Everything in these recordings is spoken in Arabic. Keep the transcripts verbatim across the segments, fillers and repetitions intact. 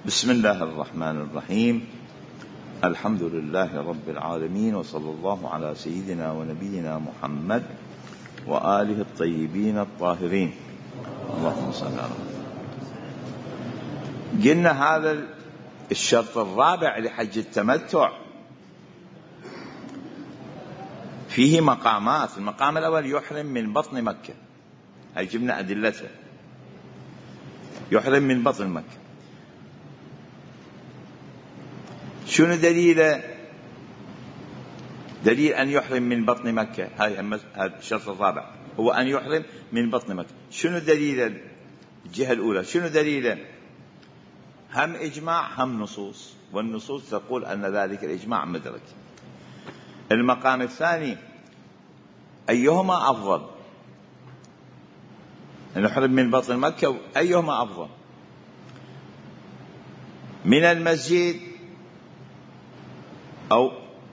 بسم الله الرحمن الرحيم. الحمد لله رب العالمين، وصلى الله على سيدنا ونبينا محمد وآله الطيبين الطاهرين. اللهم صل على محمد. قلنا هذا الشرط الرابع لحج التمتع فيه مقامات. المقام الأول يحرم من بطن مكة، هاي جبنا أدلته، يحرم من بطن مكة. شنو دليله؟ دليل أن يحرم من بطن مكة، هذا الشرط الرابع هو أن يحرم من بطن مكة. شنو دليله؟ الجهة الأولى شنو دليله؟ هم إجماع هم نصوص، والنصوص تقول أن ذلك الإجماع مدرك. المقام الثاني أيهما أفضل؟ أن يحرم من بطن مكة، أيهما أفضل؟ من المسجد أو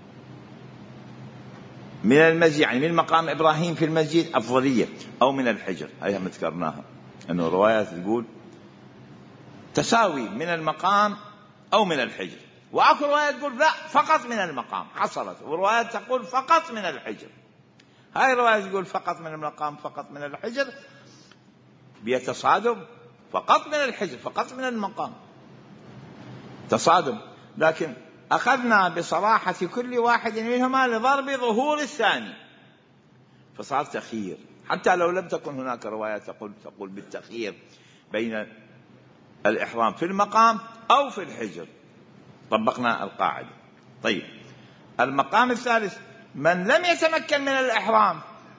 من المسجد، يعني من مقام إبراهيم في المسجد أفضلية، أو من الحجر، هاي هم ذكرناها أنه روايات تقول تساوي من المقام أو من الحجر، وأكو روايات تقول لا فقط من المقام حصلت، وروايات تقول فقط من الحجر. هاي روايات تقول فقط من المقام فقط من الحجر، بيتصادم فقط من الحجر فقط من المقام، تصادم. لكن أخذنا بصراحة كل واحد منهما لضرب ظهور الثاني، فصار تخيير، حتى لو لم تكن هناك روايات تقول تقول بالتخيير بين الإحرام في المقام أو في الحجر، طبقنا القاعدة. طيب، المقام الثالث من لم يتمكن من الإحرام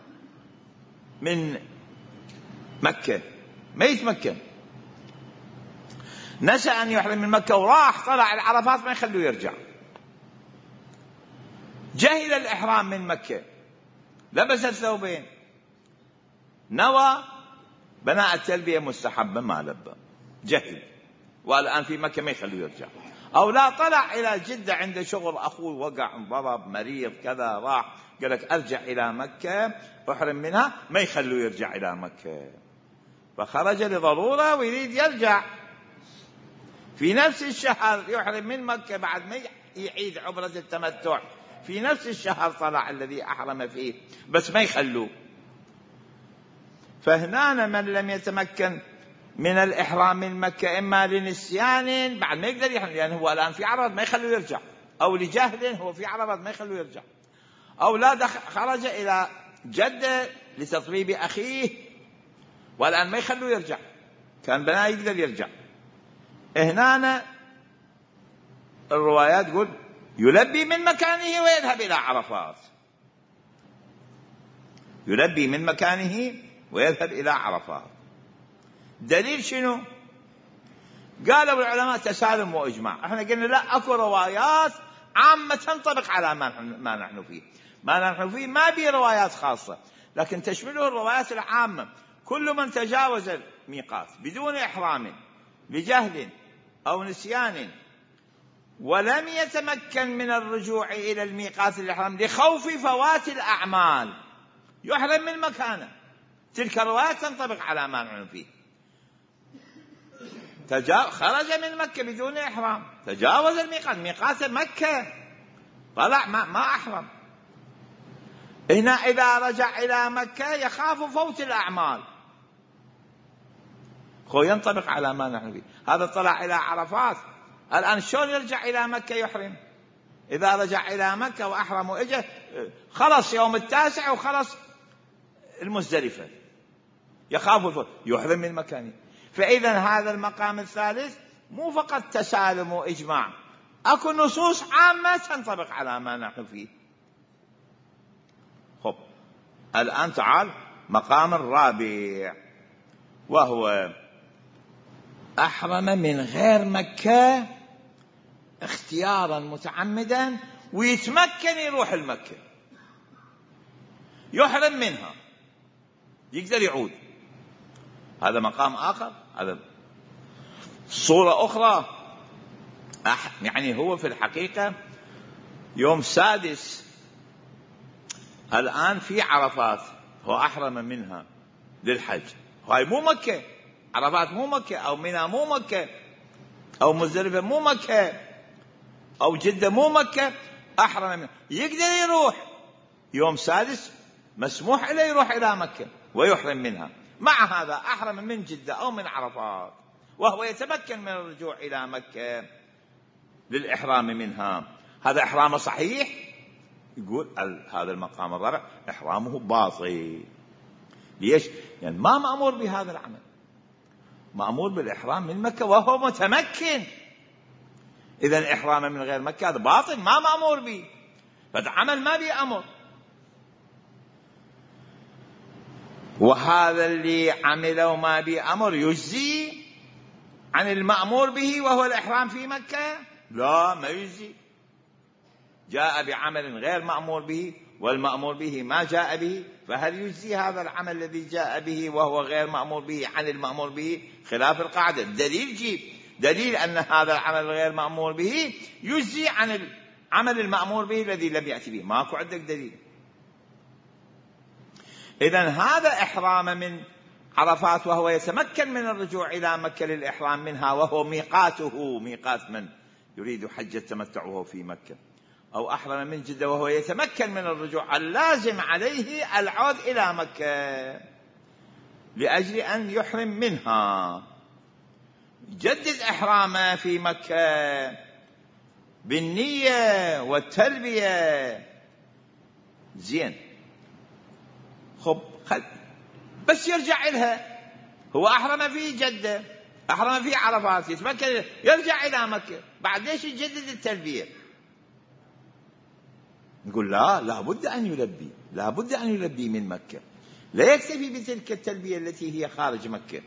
من مكة، ما يتمكن، نسى أن يحرم من مكة وراح طلع العرفات، ما يخلوه يرجع. جهل الإحرام من مكة، لبس الثوبين، نوى بناء التلبية مستحبا، ما لبى، جهل، والآن في مكة ما يخلوه يرجع. أو لا، طلع إلى جدة عند شغل أخوه، وقع انضرب مريض كذا، راح قال لك أرجع إلى مكة أحرم منها، ما يخلوه يرجع إلى مكة، فخرج لضرورة ويريد يرجع في نفس الشهر يحرم من مكة بعد ما يعيد عمرة التمتع، في نفس الشهر طلع الذي أحرم فيه، بس ما يخلوه. فهنا من لم يتمكن من الإحرام من مكة إما لنسيان بعد ما يقدر يحرم، لأنه هو الآن في عرفات ما يخلوه يرجع، أو لجهل هو في عرفات ما يخلوه يرجع، أو لا خرج إلى جدة لتطبيب أخيه والآن ما يخلوه يرجع، كان بنا يقدر يرجع. هنا الروايات تقول يلبي من مكانه ويذهب إلى عرفات، يلبي من مكانه ويذهب إلى عرفات. دليل شنو؟ قالوا العلماء تسالم وإجماع. احنا قلنا لا، أكو روايات عامة تنطبق على ما نحن فيه، ما نحن فيه ما بي روايات خاصة، لكن تشمله الروايات العامة. كل من تجاوز الميقات بدون إحرام لجهل أو نسيان ولم يتمكن من الرجوع إلى الميقات الإحرام لخوف فوات الأعمال يحرم من مكانه. تلك الروايات تنطبق على ما نحن فيه. خرج من مكة بدون إحرام، تجاوز الميقات، ميقات مكة، طلع ما, ما أحرم. هنا إذا رجع إلى مكة يخاف فوت الأعمال، هو ينطبق على ما نحن فيه. هذا طلع إلى عرفات، الآن شلون يرجع إلى مكة يحرم؟ إذا رجع إلى مكة وأحرم وإجا خلص يوم التاسع وخلص المزدلفة، يخاف الفوت، يحرم من مكانه. فإذا هذا المقام الثالث مو فقط تسالم وإجماع، أكو نصوص عامة تنطبق على ما نحن فيه. خب، الآن تعال مقام الرابع، وهو أحرم من غير مكة اختيارا متعمدا ويتمكن يروح المكة، يحرم منها يقدر يعود، هذا مقام آخر. هذا صورة أخرى، يعني هو في الحقيقة يوم سادس الآن في عرفات، هو أحرم منها للحج، هاي مو مكة، عرفات مو مكة، أو منى مو مكة، أو مزدلفة مو مكة، أو جدة مو مكة، أحرم منها، يقدر يروح يوم سادس، مسموح له يروح إلى مكة ويحرم منها. مع هذا أحرم من جدة أو من عرفات وهو يتمكن من الرجوع إلى مكة للإحرام منها، هذا إحرامه صحيح؟ يقول هذا المقام الرابع إحرامه باطل. ليش؟ يعني ما مأمور بهذا العمل، مأمور بالإحرام من مكة وهو متمكن. إذن الإحرام من غير مكة هذا باطل، ما مأمور به، فهذا عمل ما به أمر. وهذا اللي عمله ما به أمر يجزي عن المأمور به وهو الإحرام في مكة؟ لا، ما يجزي. جاء بعمل غير مأمور به والمأمور به ما جاء به، فهل يجزي هذا العمل الذي جاء به وهو غير مأمور به عن المأمور به؟ خلاف القاعدة. دليل جيب دليل أن هذا العمل الغير مأمور به يجزي عن العمل المأمور به الذي لم يأتي به. ماكو عندك دليل. إذن هذا إحرام من عرفات وهو يتمكن من الرجوع إلى مكة للإحرام منها، وهو ميقاته، ميقات من يريد حج التمتع وهو في مكة. أو أحرم من جدة وهو يتمكن من الرجوع، اللازم عليه العود إلى مكة لأجل أن يحرم منها، يجدد إحرامه في مكة بالنية والتلبية. زين، خب خل بس يرجع إلها. هو أحرم في جدة، أحرم في عرفات، يتمكن يرجع إلى مكة، بعد ليش يجدد التلبية؟ نقول لا، لا بد أن يلبي، لا بد أن يلبي من مكة، لا يكتفي بتلك التلبية التي هي خارج مكة.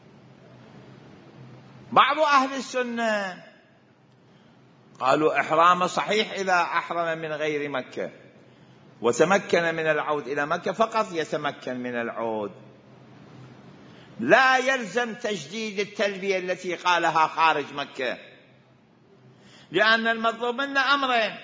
بعض أهل السنة قالوا إحرام صحيح إذا أحرم من غير مكة وتمكن من العود إلى مكة، فقط يتمكن من العود، لا يلزم تجديد التلبية التي قالها خارج مكة، لأن المطلوب منا أمرين: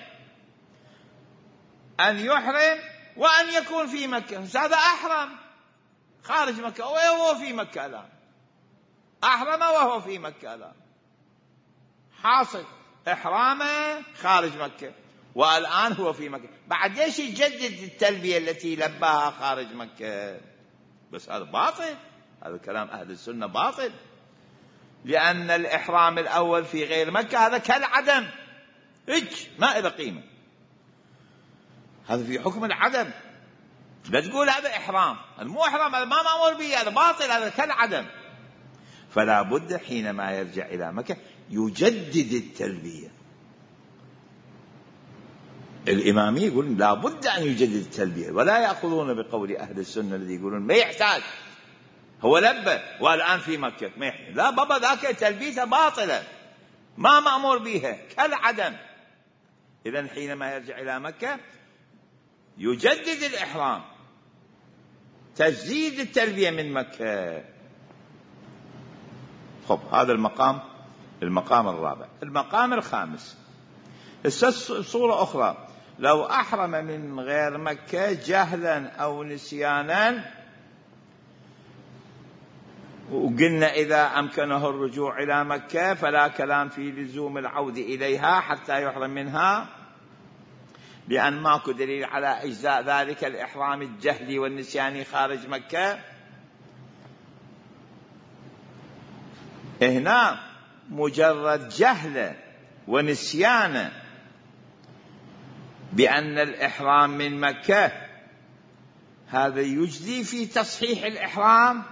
أن يحرم وأن يكون في مكة. هذا أحرم خارج مكة وهو في مكة الآن، أحرم وهو في مكة الآن، حاصل إحرامه خارج مكة والآن هو في مكة، بعد ليش يجدد التلبية التي لباها خارج مكة؟ بس هذا باطل، هذا كلام أهل السنة باطل، لأن الإحرام الأول في غير مكة هذا كالعدم، إج ما إذا قيمة، هذا في حكم العدم. لا تقول هذا إحرام، هذا مو إحرام، هذا ما مأمور به، هذا باطل، هذا كالعدم. فلا بد حينما يرجع إلى مكة يجدد التلبية. الإمامي يقول لا بد أن يجدد التلبية، ولا يأخذون بقول أهل السنة الذي يقولون ما يحتاج، هو لبى والآن في مكة ما يحتاج. لا بابا، ذاك تلبيته باطلة، ما مأمور بها، كالعدم. إذن حينما يرجع إلى مكة يجدد الإحرام، تجديد التلبية من مكة. خب، هذا المقام المقام الرابع. المقام الخامس، صورة أخرى: لو أحرم من غير مكة جهلا أو نسيانا، وقلنا إذا أمكنه الرجوع إلى مكة فلا كلام في لزوم العود إليها حتى يحرم منها، لأن ماكو دليل على أجزاء ذلك الإحرام الجهلي والنسياني خارج مكة. هنا مجرد جهل ونسيان بأن الإحرام من مكة هذا يجزي في تصحيح الإحرام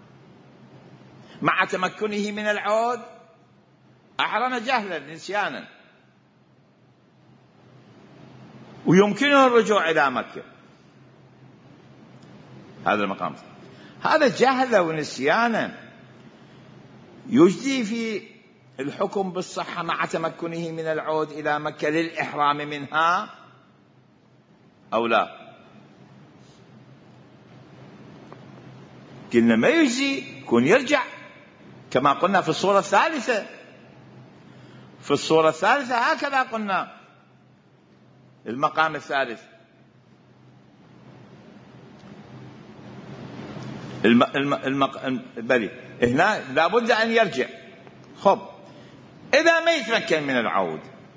مع تمكنه من العود. أحرم جهلا نسيانا ويمكنه الرجوع إلى مكة، هذا المقام، هذا جهل ونسيانا يجزي في الحكم بالصحة مع تمكنه من العود إلى مكة للإحرام منها أو لا؟ قلنا ما يجزي، يكون يرجع كما قلنا في الصورة الثالثة. في الصورة الثالثة هكذا قلنا، المقام الثالث الم... الم... الم... بلي هنا لابد أن يرجع. خب، إذا ما يتمكن من العود،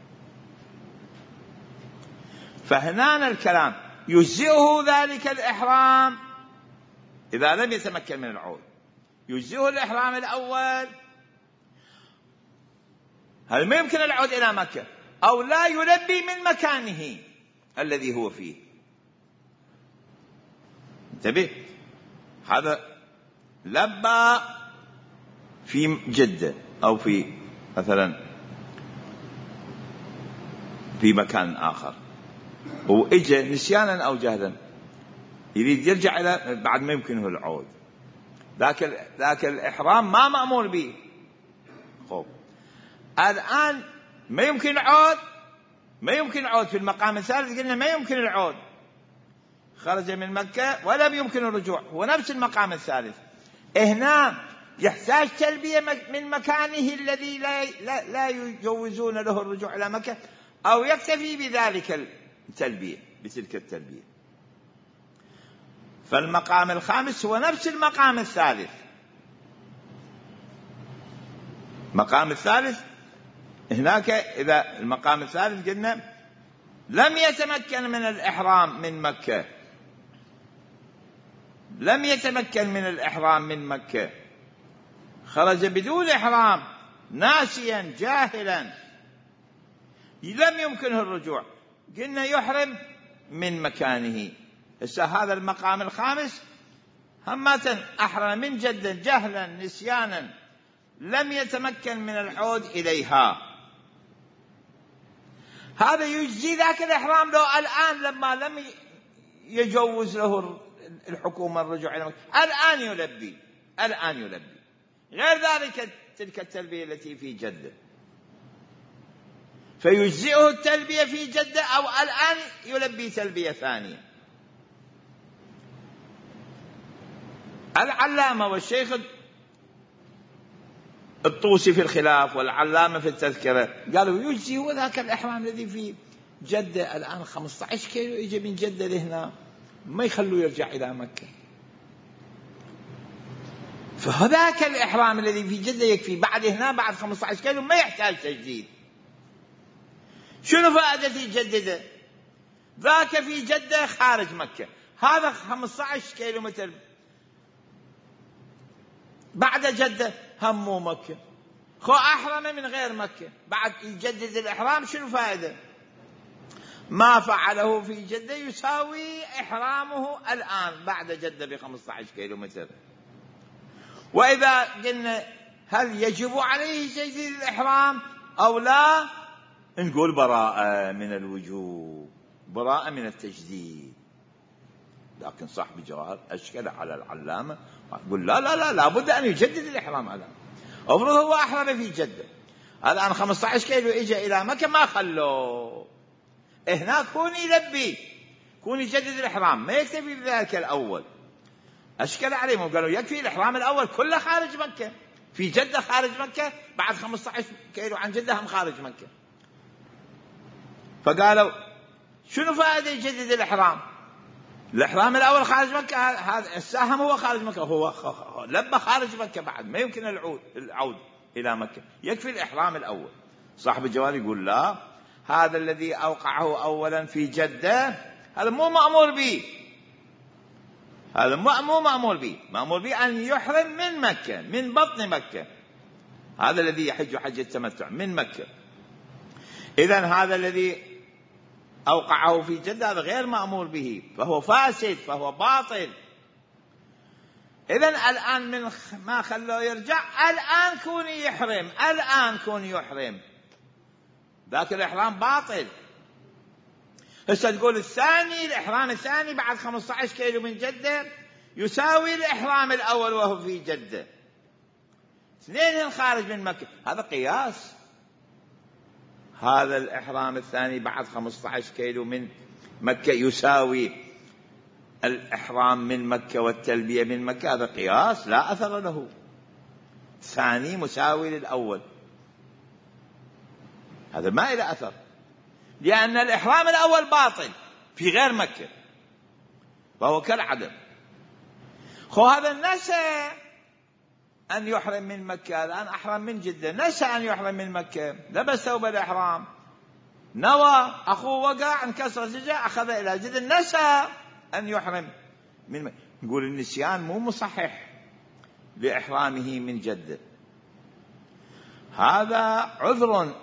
فهنا الكلام يجزئه ذلك الإحرام إذا لم يتمكن من العود، يجزئه الإحرام الأول. هل ما يمكن العود إلى مكة أو لا يلبي من مكانه الذي هو فيه؟ انتبه، هذا لبى في جدة أو في مثلا في مكان آخر وإجا نسيانا أو جهلا يريد يرجع إلى بعد ما يمكنه العود، ذاك ذاك الإحرام ما مأمور به. خب الآن ما يمكن العود، ما يمكن العود في المقام الثالث قلنا ما يمكن العود، خرج من مكة ولم يمكن الرجوع، هو نفس المقام الثالث. هنا يحتاج تلبية من مكانه الذي لا, لا, لا يجوزون له الرجوع إلى مكة، أو يكتفي بذلك التلبية بتلك التلبية. فالمقام الخامس هو نفس المقام الثالث. المقام الثالث هناك إذا المقام الثالث قلنا لم يتمكن من الإحرام من مكة، لم يتمكن من الإحرام من مكة، خرج بدون إحرام ناسيا جاهلا لم يمكنه الرجوع، قلنا يحرم من مكانه. هسه هذا المقام الخامس همة أحرم من جدا جهلا نسيانا لم يتمكن من العود إليها، هذا يجزي ذاك الإحرام لو الآن لما لم يجوز له الحكومة الرجوع إلى مكة الآن يلبي، الآن يلبي، غير ذلك تلك التلبية التي في جدة فيجزئه التلبية في جدة أو الآن يلبي تلبية ثانية. العلامة والشيخ الطوسي في الخلاف والعلامة في التذكرة قالوا يجزي هو ذاك الإحرام الذي في جدة الآن خمسة عشر كيلو يجي من جدة لهنا ما يخلوا يرجع إلى مكة، فهذاك الإحرام الذي في جدة يكفي، بعد هنا بعد خمسة عشر كيلو ما يحتاج تجديد. شنو فائدة يجدده؟ ذاك في جدة خارج مكة، هذا خمسة عشر كيلو متر بعد جدة همه مكة، خو أحرم من غير مكة بعد يجدد الإحرام، شنو فائدة؟ ما فعله في جدة يساوي إحرامه الآن بعد جدة بخمسة عشر كيلو متر. وإذا قلنا هل يجب عليه تجديد الإحرام أو لا، نقول براءة من الوجوب، براءة من التجديد. لكن صاحب الجواهر أشكل على العلامة يقول لا لا لا لابد أن يجدد الإحرام الآن. أفرض هو أحرم في جدة الآن خمسة عشر كيلو إجا إلى مكة ما خلوه، هناك كون يلبي كون يجدد الإحرام ما يكتفي بذلك الأول. أشكل عليهم وقالوا يكفي الإحرام الأول كله خارج مكة، في جدة خارج مكة بعد خمسة عشر كيلو عن جدة هم خارج مكة. فقالوا شنو فائدة يجدد الإحرام؟ الإحرام الأول خارج مكة، هذا الساهم هو خارج مكة، هو لبى خارج مكة بعد ما يمكن العود العود إلى مكة، يكفي الإحرام الأول. صاحب الجواب يقول لا، هذا الذي أوقعه أولا في جدة هذا مو مأمور به، هذا مو مأمور به، مأمور به أن يحرم من مكة من بطن مكة، هذا الذي يحج حج التمتع من مكة. إذن هذا الذي أوقعه في جدة هذا غير مأمور به، فهو فاسد، فهو باطل. إذن الآن من ما خلوه يرجع الآن كون يحرم، الآن كون يحرم، ذاك الإحرام باطل. هسه تقول الثاني الإحرام الثاني بعد خمسة عشر كيلو من جدة يساوي الإحرام الأول وهو في جدة، اثنين خارج من مكة، هذا قياس. هذا الإحرام الثاني بعد خمسة عشر كيلو من مكة يساوي الإحرام من مكة والتلبية من مكة، هذا قياس لا أثر له، ثاني مساوي للأول، هذا ما إلى أثر، لأن الإحرام الأول باطل في غير مكة فهو كالعدم. خو هذا النسى أن يحرم من مكة، الآن أحرم من جدة، نسى أن يحرم من مكة، لبس ثوب الإحرام، نوى، أخوه وقع انكسر رجله، أخذ إلى جدة، نسى أن يحرم من مكة. نقول النسيان مو مصحح لإحرامه من جدة، هذا عذر،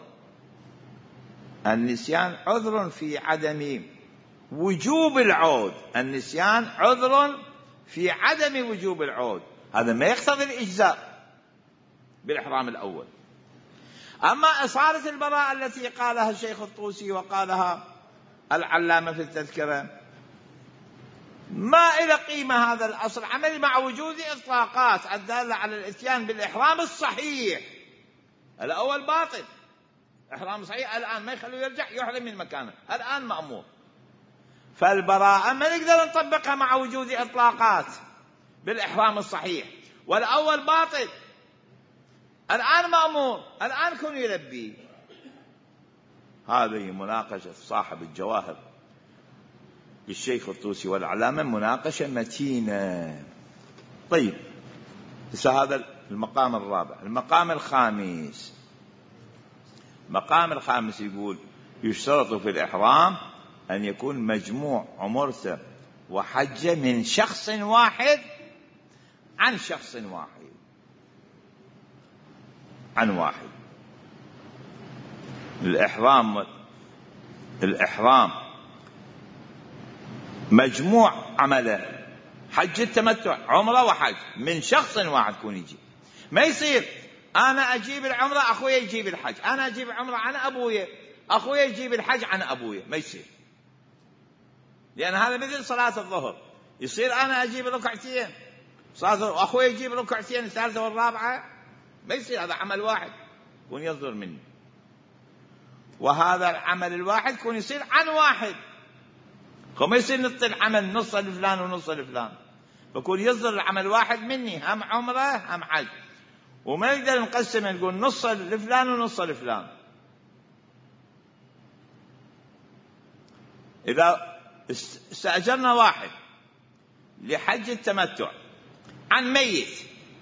النسيان عذر في عدم وجوب العود، النسيان عذر في عدم وجوب العود، هذا ما يقتضي الإجزاء بالإحرام الأول. أما إصالة البراءة التي قالها الشيخ الطوسي وقالها العلامة في التذكرة، ما إلى قيمة هذا الأصل عملي مع وجود إطلاقات الدالة على الإتيان بالإحرام الصحيح. الأول باطل، إحرام صحيح الآن ما يخلوه يرجع يحرم من مكانه، الآن مأمور. فالبراءة ما نقدر نطبقها مع وجود إطلاقات بالإحرام الصحيح، والأول باطل الآن مأمور، الآن كن يلبي. هذه مناقشة صاحب الجواهر للشيخ الطوسي والعلامة، مناقشة متينة. طيب، هذا المقام الرابع. المقام الخامس، المقام الخامس يقول يشترط في الإحرام أن يكون مجموع عمرته وحجه من شخص واحد عن شخص واحد عن واحد. الإحرام الإحرام مجموع عمله حج التمتع عمره وحج من شخص واحد كون يجي. ما يصير أنا أجيب العمرة أخويا يجيب الحج، أنا أجيب العمرة عن أبويا أخويا يجيب الحج عن أبويا، ما يصير، لأن هذا مثل صلاة الظهر، يصير أنا أجيب ركعتين صلاة وأخويا يجيب ركعتين الثالثة والرابعة، ما يصير، هذا عمل واحد كون يصدر مني، وهذا العمل الواحد كون يصير عن واحد، وما يصير نص العمل نص لفلان ونص لفلان، بكون يصدر العمل واحد مني، هم عمره هم حج، وما نقدر نقسم نقول نص لفلان ونص لفلان. إذا استأجرنا واحد لحج التمتع عن ميت،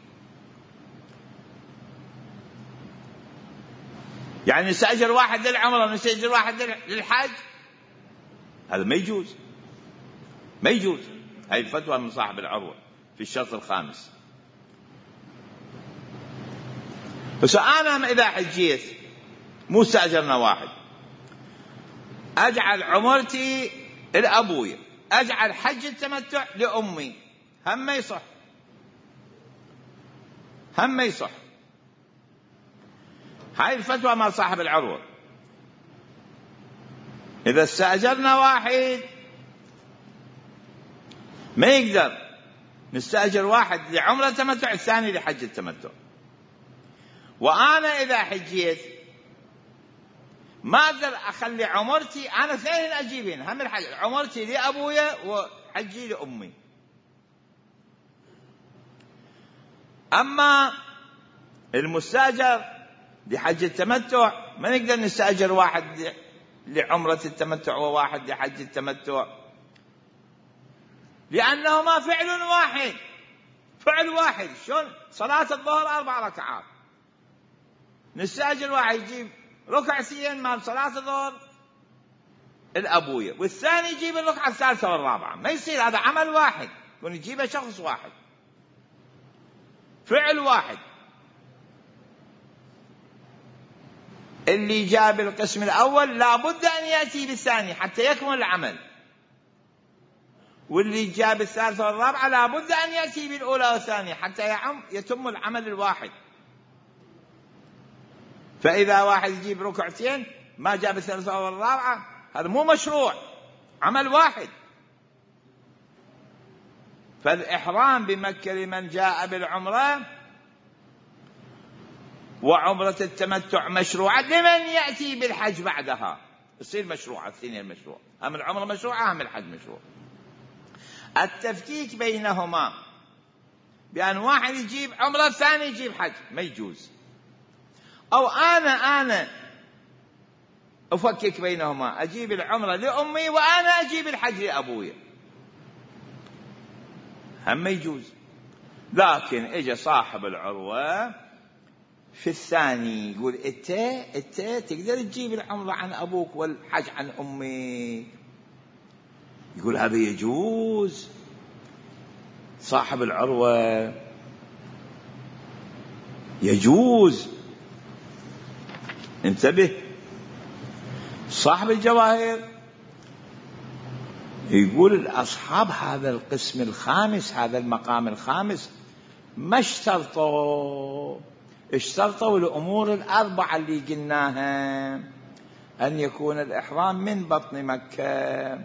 يعني نستأجر واحد للعمرة ونستأجر واحد للحج، هذا ما يجوز، ما يجوز. هذه الفتوى من صاحب العروة في الشرط الخامس. بس أنا إذا حجيت مو استأجرنا واحد، أجعل عمرتي لأبوي، أجعل حج التمتع لأمي، هم ما يصح، هم ما يصح. هاي الفتوى مع صاحب العروة. إذا استأجرنا واحد ما يقدر نستأجر واحد لعمرة التمتع الثاني لحج التمتع. وأنا إذا حجيت ما أقدر أخلي عمرتي أنا اثنين أجيبين، هم الحج عمرتي لأبويا وحجي لأمي. أما المستأجر لحج التمتع ما نقدر نستأجر واحد لعمرة التمتع وواحد لحج التمتع، لأنهما فعل واحد، فعل واحد. شلون صلاة الظهر أربع ركعات، نستأجر واحد يجيب ركعتين مع صلاة الظهر الأبوية، والثاني يجيب الركعة الثالثة والرابعة، ما يصير، هذا عمل واحد يكون يجيبه شخص واحد، فعل واحد. اللي جاب القسم الأول لا بد أن يأتي بالثاني حتى يكمل العمل، واللي جاب الثالثة والرابعة لا بد أن يأتي بالأولى والثانية حتى يعم يتم العمل الواحد. فإذا واحد يجيب ركعتين ما جاب الثالثة والرابعة هذا مو مشروع، عمل واحد. فالإحرام بمكة لمن جاء بالعمرة وعمرة التمتع مشروعة لمن يأتي بالحج بعدها، يصير مشروعة، الاثنين مشروع، هم العمرة مشروعة هم الحج مشروع. التفكيك بينهما بأن واحد يجيب عمرة الثاني يجيب حج ما يجوز، أو أنا أنا أفكك بينهما، أجيب العمرة لأمي وأنا أجيب الحج لأبوي، هم ما يجوز. لكن اجى صاحب العروة في الثاني يقول انت انت تقدر تجيب العمرة عن ابوك والحج عن امك. يقول هذا يجوز. صاحب العروة يجوز. انتبه. صاحب الجواهر يقول الأصحاب هذا القسم الخامس، هذا المقام الخامس، ما اشترطوا اشترطوا الأمور الأربعة اللي قلناها، أن يكون الإحرام من بطن مكة،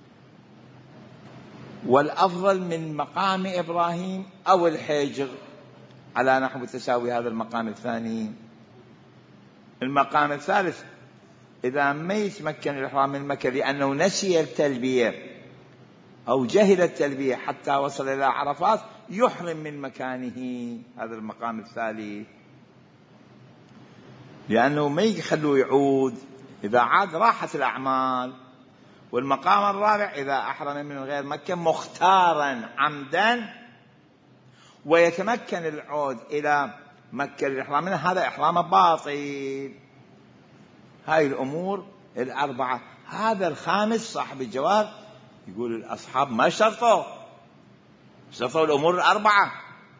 والأفضل من مقام إبراهيم أو الحجر على نحو تساوي هذا المقام الثاني. المقام الثالث إذا ما يتمكن الإحرام من مكة لأنه نسي التلبية أو جهل التلبية حتى وصل إلى عرفات، يحرم من مكانه. هذا المقام الثالث، لأنه ما يخلوه يعود، إذا عاد راحت الأعمال. والمقام الرابع إذا أحرم من غير مكة مختارا عمدا ويتمكن العود إلى مكة للإحرام منها، هذا إحرام باطل. هاي الأمور الأربعة. هذا الخامس صاحب الجواب يقول الأصحاب ما شرطوا شرطوا الأمور الأربعة.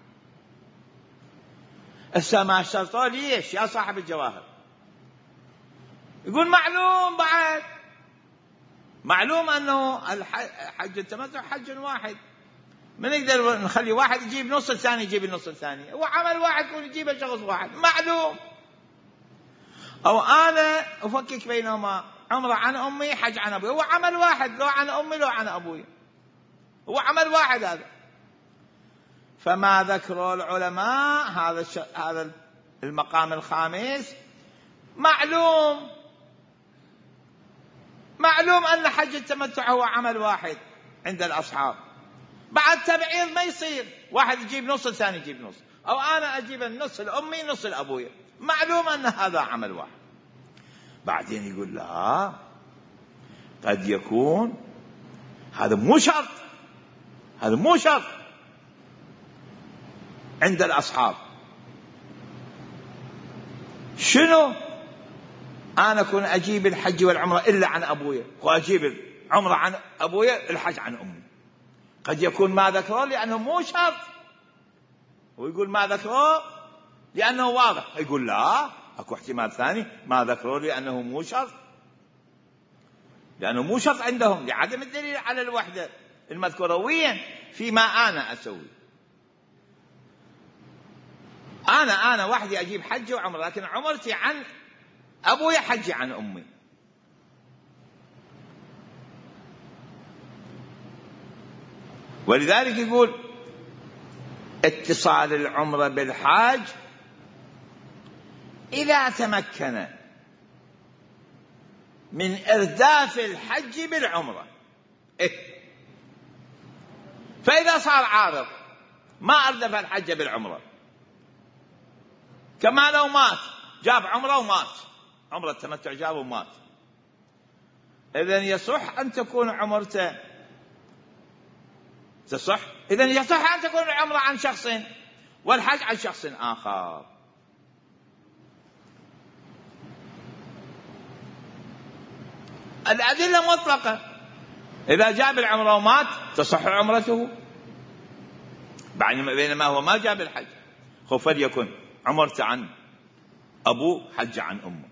إسا ما شرطوا ليش يا صاحب الجواهر؟ يقول معلوم بعد معلوم أنه الحج التمتع حج واحد، ما نقدر نخلي واحد يجيب نص الثاني يجيب النص الثاني، هو عمل واحد يكون يجيب شخص واحد معلوم. أو أنا أفكك بينهما، عمره عن أمي حج عن أبوي، هو عمل واحد، لو عن أمي لو عن أبوي، هو عمل واحد هذا. فما ذكروا العلماء هذا هذا المقام الخامس معلوم معلوم أن حج التمتع هو عمل واحد عند الأصحاب. بعد تبعير ما يصير واحد يجيب نص الثاني يجيب نص، أو أنا أجيب النص الأمي نص الأبوي، معلوم أن هذا عمل واحد. بعدين يقول لا، قد يكون هذا مو شرط، هذا مو شرط عند الأصحاب. شنو؟ أنا أكون أجيب الحج والعمرة إلا عن أبويا، وأجيب العمرة عن أبويا الحج عن أمي. قد يكون ما ذكره لأنه مو شرط، ويقول ما ذكره لأنه واضح. يقول لا، أكو احتمال ثاني ما ذكره لأنه مو شرط، لأنه مو شرط عندهم لعدم الدليل على الوحدة المذكورة. وين فيما أنا أسوي؟ أنا أنا وحدي أجيب حج وعمرة، لكن عمرتي عن أبوي حجي عن أمي. ولذلك يقول اتصال العمرة بالحاج إذا تمكن من إرداف الحج بالعمرة. إيه؟ فإذا صار عارض ما أردف الحج بالعمرة، كما لو مات جاب عمرة ومات، عمرة التمتع جاب ومات، إذن يصح أن تكون عمرته تصح إذن يصح أن تكون العمرة عن شخص والحج عن شخص آخر. الأدلة مطلقة، إذا جاب العمرة ومات تصح عمرته، بينما هو ما جاب الحج فليكن عمرته عن أبوه حج عن أمه.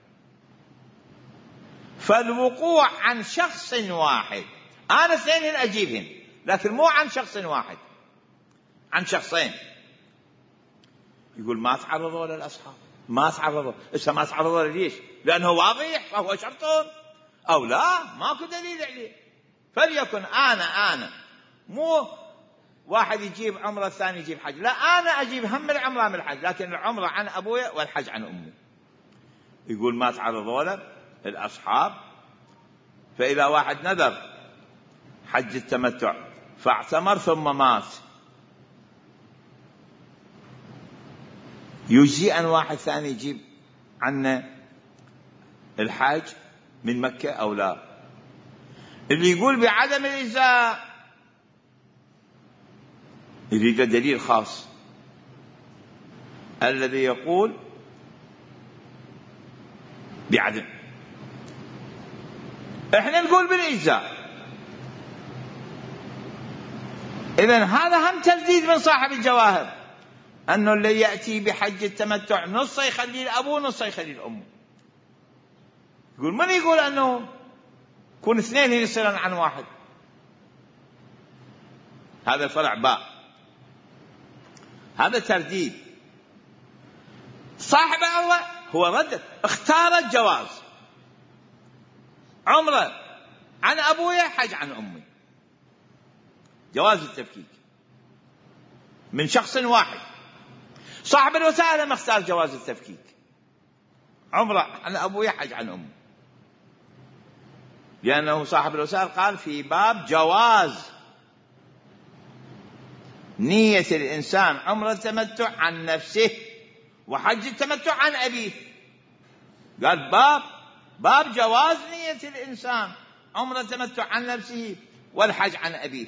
فالوقوع عن شخص واحد، أنا اثنين أجيبهن لكن مو عن شخص واحد، عن شخصين. يقول ما تعرضوا للأصحاب، ما تعرضوا. إذا ما تعرضوا ليش؟ لأنه واضح فهو شرط، أو لا ماكو دليل عليه. فليكن أنا أنا مو واحد يجيب عمرة الثاني يجيب حج، لا أنا أجيب هم العمرة من الحج، لكن العمرة عن أبويا والحج عن أمي. يقول ما تعرضوا له الأصحاب. فإذا واحد نذر حج التمتع فاعتمر ثم مات، يجزي أن واحد ثاني يجيب عنا الحج من مكة أو لا؟ اللي يقول بعدم الإجزاء يريد دليل خاص، الذي يقول بعدم. احنا نقول بالإجزاء. إذن هذا هم ترديد من صاحب الجواهر، أنه اللي يأتي بحج التمتع نص يخلي الأبو نص يخلي الأم. يقول من يقول أنه يكون اثنين يصيرون عن واحد؟ هذا الفرع باء، هذا ترديد. صاحب العروة هو ردد، اختار الجواز، عمره عن أبويا حج عن أمي، جواز التفكيك من شخص واحد. صاحب الوسائل لم اختار جواز التفكيك، عمره عن أبويا حج عن أمي، لأنه صاحب الوسائل قال في باب جواز نية الإنسان عمره التمتع عن نفسه وحج التمتع عن أبيه. قال باب باب جواز نية الإنسان عمره التمتع عن نفسه والحج عن أبيه.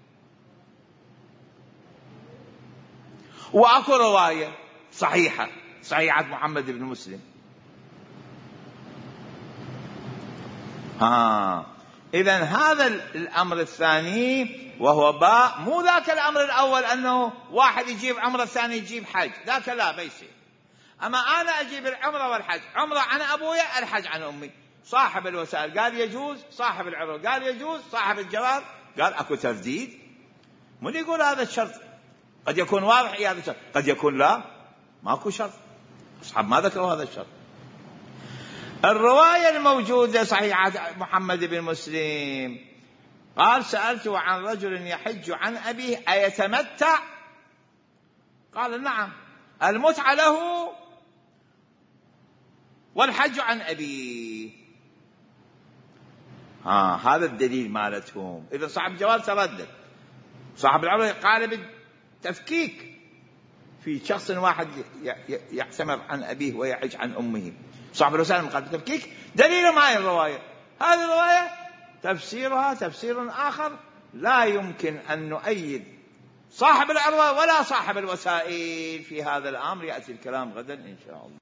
وأكو رواية صحيحة صحيحة محمد بن مسلم. ها إذن هذا الأمر الثاني وهو باء، مو ذاك الأمر الأول أنه واحد يجيب عمره الثاني يجيب حج، ذاك لا بيصير. أما أنا أجيب العمره والحج، عمره عن أبويا الحج عن أمي. صاحب الوسائل قال يجوز، صاحب العروة قال يجوز، صاحب الجواز قال أكو ترديد. من يقول هذا الشرط؟ قد يكون واضح هذا الشرط، قد يكون لا، ماكو شرط، أصحاب ما ذكروا هذا الشرط. الرواية الموجودة صحيحة محمد بن مسلم قال سألته عن رجل يحج عن أبيه أيتمتع؟ قال نعم، المتعة له والحج عن أبيه. ها هذا الدليل مالتهم. إذا صاحب الجواز تردد، صاحب العروة قال بالتفكيك في شخص واحد يعتمر عن أبيه ويحج عن أمه. صاحب الوسائل قال بالتفكيك، دليل ما هي الرواية؟ هذه الرواية تفسيرها تفسير آخر لا يمكن أن نؤيد صاحب العروة ولا صاحب الوسائل في هذا الأمر. يأتي الكلام غدا إن شاء الله.